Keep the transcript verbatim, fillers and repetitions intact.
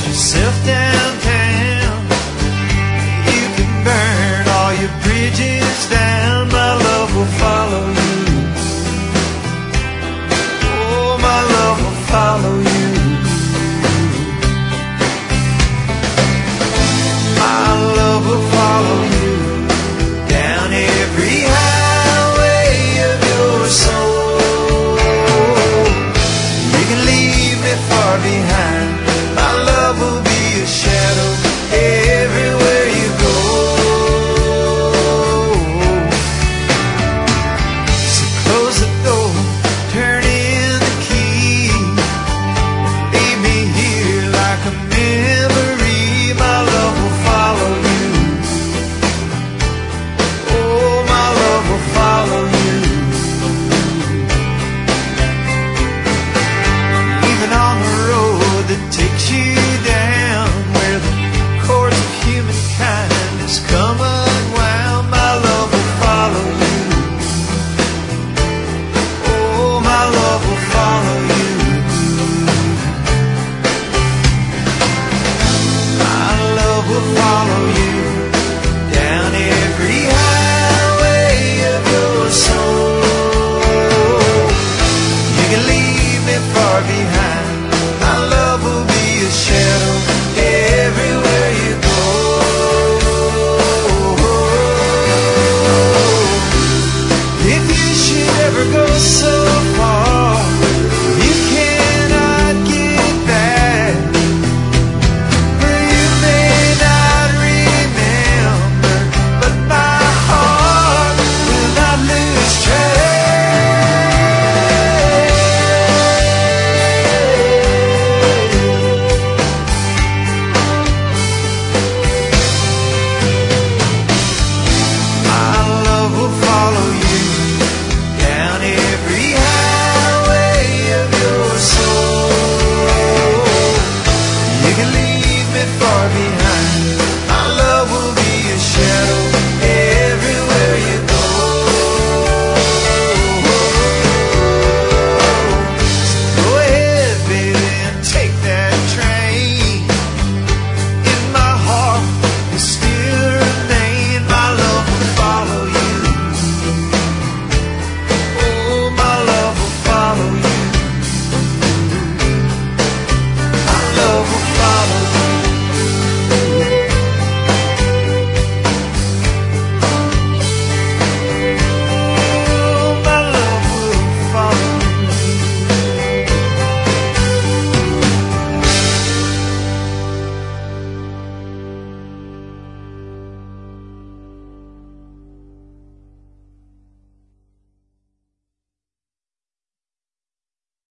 yourself downtown. You can burn all your bridges down. My love will follow you. Oh, my love will follow you. My love will follow you down every highway of your soul. You can leave me far behind. My love will be a shadow everywhere you go. So close the door, turn in the key, leave me here like a memory. My love will follow you. Oh, my love will follow you. Even on the road that takes you down, where the course of humankind has come unwound, my love will follow you. Oh, my love will follow you. My love will follow